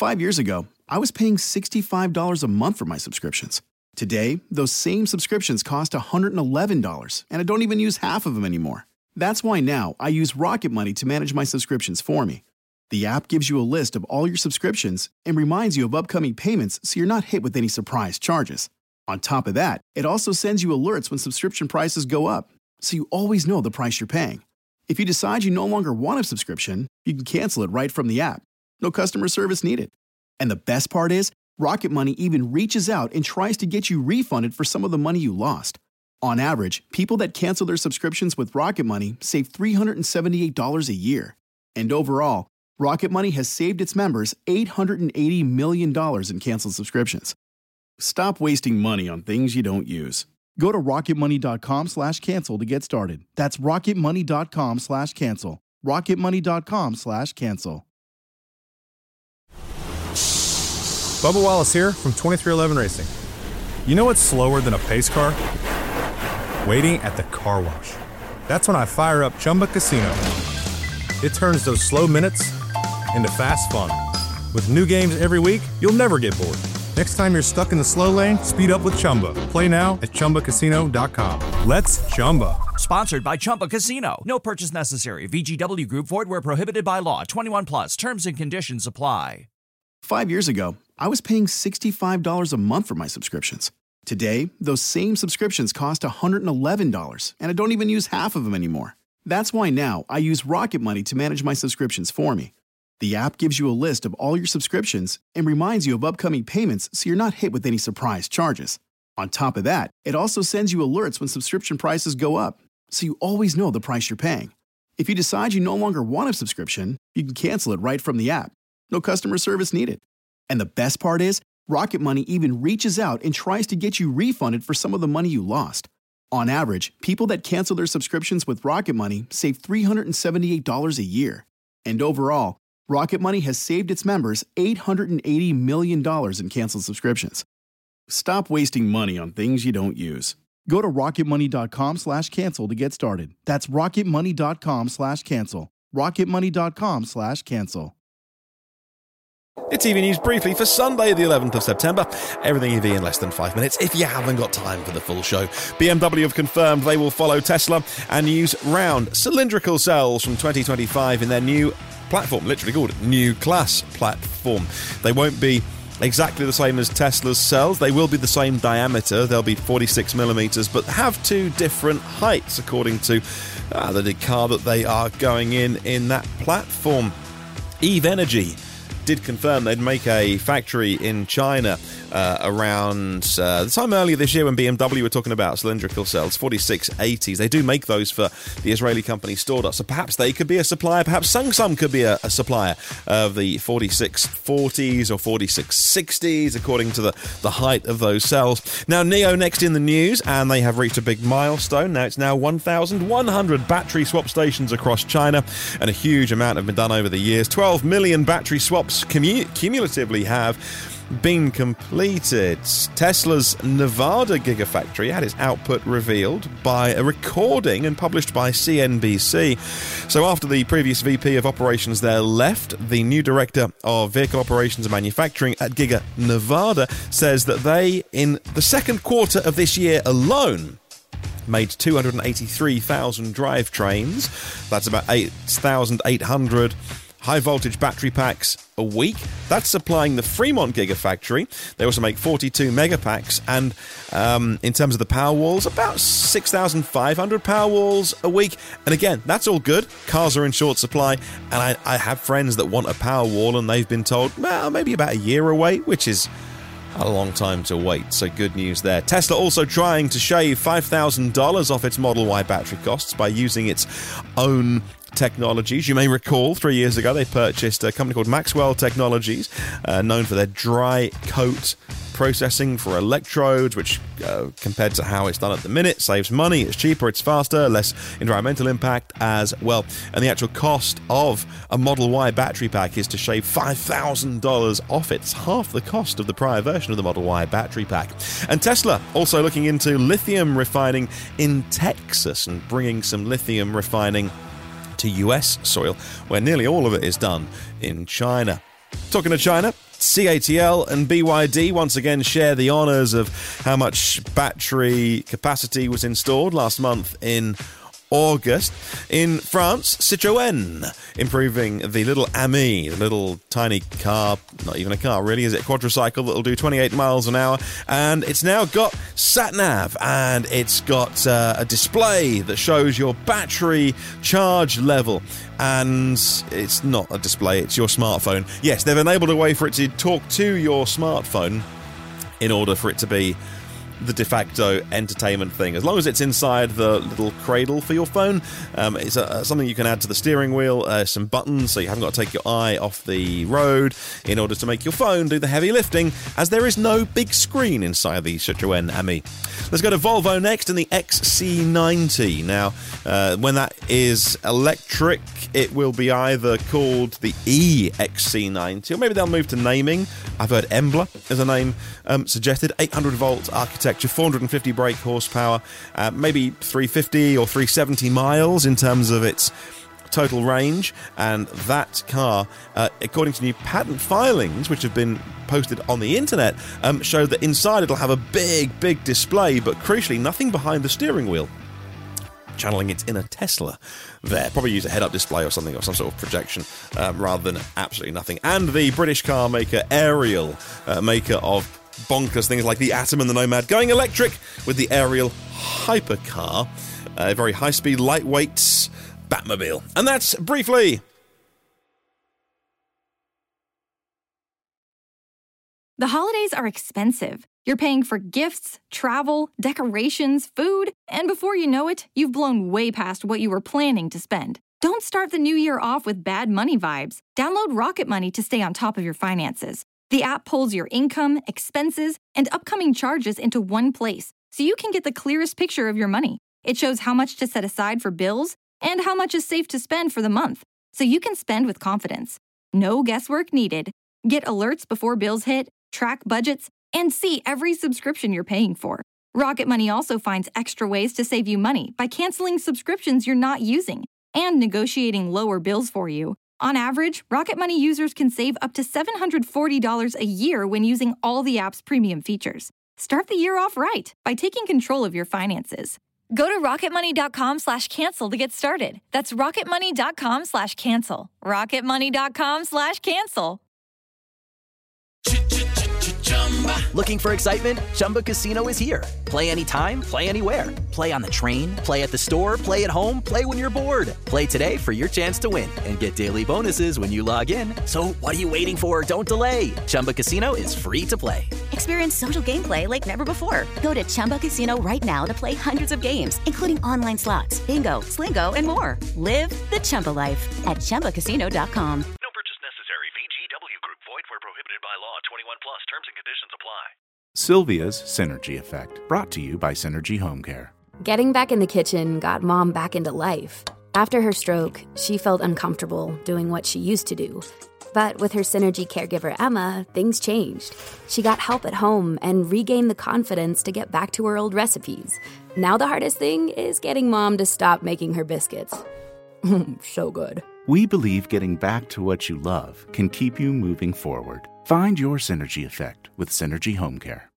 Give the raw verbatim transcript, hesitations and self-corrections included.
Five years ago, I was paying sixty-five dollars a month for my subscriptions. Today, those same subscriptions cost one hundred eleven dollars, and I don't even use half of them anymore. That's why now I use Rocket Money to manage my subscriptions for me. The app gives you a list of all your subscriptions and reminds you of upcoming payments so you're not hit with any surprise charges. On top of that, it also sends you alerts when subscription prices go up, so you always know the price you're paying. If you decide you no longer want a subscription, you can cancel it right from the app. No customer service needed. And the best part is, Rocket Money even reaches out and tries to get you refunded for some of the money you lost. On average, people that cancel their subscriptions with Rocket Money save three hundred seventy-eight dollars a year. And overall, Rocket Money has saved its members eight hundred eighty million dollars in canceled subscriptions. Stop wasting money on things you don't use. Go to rocketmoney.com slash cancel to get started. That's rocketmoney.com slash cancel. rocketmoney.com slash cancel. Bubba Wallace here from twenty-three eleven Racing. You know what's slower than a pace car? Waiting at the car wash. That's when I fire up Chumba Casino. It turns those slow minutes into fast fun. With new games every week, you'll never get bored. Next time you're stuck in the slow lane, speed up with Chumba. Play now at chumba casino dot com. Let's Chumba. Sponsored by Chumba Casino. No purchase necessary. V G W Group. Void where prohibited by law. twenty-one plus. Terms and conditions apply. Five years ago, I was paying sixty-five dollars a month for my subscriptions. Today, those same subscriptions cost one hundred eleven dollars, and I don't even use half of them anymore. That's why now I use Rocket Money to manage my subscriptions for me. The app gives you a list of all your subscriptions and reminds you of upcoming payments so you're not hit with any surprise charges. On top of that, it also sends you alerts when subscription prices go up, so you always know the price you're paying. If you decide you no longer want a subscription, you can cancel it right from the app. No customer service needed. And the best part is, Rocket Money even reaches out and tries to get you refunded for some of the money you lost. On average, people that cancel their subscriptions with Rocket Money save three hundred seventy-eight dollars a year. And overall, Rocket Money has saved its members eight hundred eighty million dollars in canceled subscriptions. Stop wasting money on things you don't use. Go to rocketmoney.com slash cancel to get started. That's rocketmoney.com slash cancel. rocketmoney.com slash cancel. It's E V News briefly for Sunday, the eleventh of September. Everything E V in less than five minutes if you haven't got time for the full show. B M W have confirmed they will follow Tesla and use round cylindrical cells from twenty twenty-five in their new platform, literally called New Class platform. They won't be exactly the same as Tesla's cells. They will be the same diameter. They'll be forty-six millimeters, but have two different heights according to uh, the car that they are going in in that platform. Eve Energy did confirm they'd make a factory in China uh, around uh, the time earlier this year when B M W were talking about cylindrical cells, forty-six eighties. They do make those for the Israeli company Stordust, so perhaps they could be a supplier. Perhaps Samsung could be a, a supplier of the forty-six forties or forty-six sixties, according to the, the height of those cells. Now, NIO next in the news, and they have reached a big milestone. Now, it's now one thousand one hundred battery swap stations across China, and a huge amount have been done over the years. twelve million battery swaps commu- cumulatively have been completed. Tesla's Nevada Gigafactory had its output revealed by a recording and published by C N B C. So after the previous V P of operations there left, the new director of vehicle operations and manufacturing at Giga Nevada says that they, in the second quarter of this year alone, made two hundred eighty-three thousand drivetrains. That's about eight thousand eight hundred high-voltage battery packs a week. That's supplying the Fremont Gigafactory. They also make forty-two megapacks, and um, in terms of the Powerwalls, about six thousand five hundred Powerwalls a week. And again, that's all good. Cars are in short supply, and I, I have friends that want a Powerwall, and they've been told, well, maybe about a year away, which is a long time to wait, so good news there. Tesla also trying to shave five thousand dollars off its Model Y battery costs by using its own technologies. You may recall three years ago they purchased a company called Maxwell Technologies, uh, known for their dry coat processing for electrodes, which uh, compared to how it's done at the minute, saves money, it's cheaper, it's faster, less environmental impact as well. And the actual cost of a Model Y battery pack is to shave five thousand dollars off it. It's half the cost of the prior version of the Model Y battery pack. And Tesla also looking into lithium refining in Texas and bringing some lithium refining to U S soil, where nearly all of it is done in China. Talking to China, C A T L and B Y D once again share the honours of how much battery capacity was installed last month in August. In France, Citroën improving the little Ami, the little tiny car, not even a car really, is it? A quadricycle that'll do twenty-eight miles an hour, and it's now got sat-nav, and it's got uh, a display that shows your battery charge level. And it's not a display, it's your smartphone. Yes, they've enabled a way for it to talk to your smartphone in order for it to be the de facto entertainment thing. As long as it's inside the little cradle for your phone, um, it's uh, something you can add to the steering wheel, uh, some buttons so you haven't got to take your eye off the road in order to make your phone do the heavy lifting, as there is no big screen inside the Citroën Ami. Let's go to Volvo next in the X C ninety. Now, uh, when that is electric, it will be either called the E X C ninety, or maybe they'll move to naming. I've heard Embla as a name um, suggested. eight hundred volt architecture, four hundred fifty brake horsepower, uh, maybe three hundred fifty or three hundred seventy miles in terms of its total range. And that car, uh, according to new patent filings which have been posted on the internet, um, show that inside it'll have a big, big display, but crucially nothing behind the steering wheel, channeling its inner Tesla there. Probably use a head-up display or something, or some sort of projection, um, rather than absolutely nothing. And the British car maker Ariel, uh, maker of bonkers things like the Atom and the Nomad, going electric with the Ariel Hypercar, a very high-speed, lightweight Batmobile. And that's briefly. The holidays are expensive. You're paying for gifts, travel, decorations, food, and before you know it, you've blown way past what you were planning to spend. Don't start the new year off with bad money vibes. Download Rocket Money to stay on top of your finances. The app pulls your income, expenses, and upcoming charges into one place, so you can get the clearest picture of your money. It shows how much to set aside for bills and how much is safe to spend for the month, so you can spend with confidence. No guesswork needed. Get alerts before bills hit, track budgets, and see every subscription you're paying for. Rocket Money also finds extra ways to save you money by canceling subscriptions you're not using and negotiating lower bills for you. On average, Rocket Money users can save up to seven hundred forty dollars a year when using all the app's premium features. Start the year off right by taking control of your finances. Go to rocketmoney.com slash cancel to get started. That's rocketmoney.com slash cancel. rocketmoney.com slash cancel. Looking for excitement? Chumba Casino is here. Play anytime, play anywhere. Play on the train, play at the store, play at home, play when you're bored. Play today for your chance to win and get daily bonuses when you log in. So what are you waiting for? Don't delay. Chumba Casino is free to play. Experience social gameplay like never before. Go to Chumba Casino right now to play hundreds of games, including online slots, bingo, Slingo, and more. Live the Chumba life at chumba casino dot com. No purchase necessary. V G W Group. Void where prohibited by law. twenty-one plus. Terms and conditions apply. Sylvia's Synergy Effect, brought to you by Synergy Home Care. Getting back in the kitchen got Mom back into life. After her stroke, she felt uncomfortable doing what she used to do. But with her Synergy caregiver, Emma, things changed. She got help at home and regained the confidence to get back to her old recipes. Now the hardest thing is getting Mom to stop making her biscuits. So good. We believe getting back to what you love can keep you moving forward. Find your Synergy Effect with Synergy Home Care.